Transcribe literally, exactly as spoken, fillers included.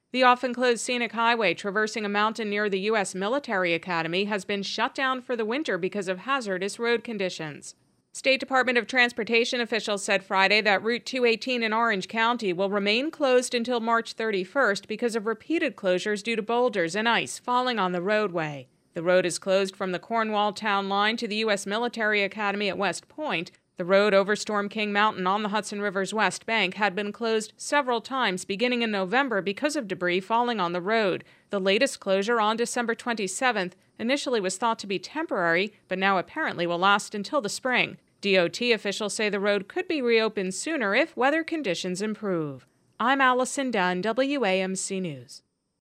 The often closed scenic highway traversing a mountain near the U S Military Academy has been shut down for the winter because of hazardous road conditions. State Department of Transportation officials said Friday that Route two eighteen in Orange County will remain closed until March thirty-first because of repeated closures due to boulders and ice falling on the roadway. The road is closed from the Cornwall town line to the U S Military Academy at West Point. The road over Storm King Mountain on the Hudson River's west bank had been closed several times beginning in November because of debris falling on the road. The latest closure on December twenty-seventh initially was thought to be temporary, but now apparently will last until the spring. D O T officials say the road could be reopened sooner if weather conditions improve. I'm Allison Dunn, W A M C News.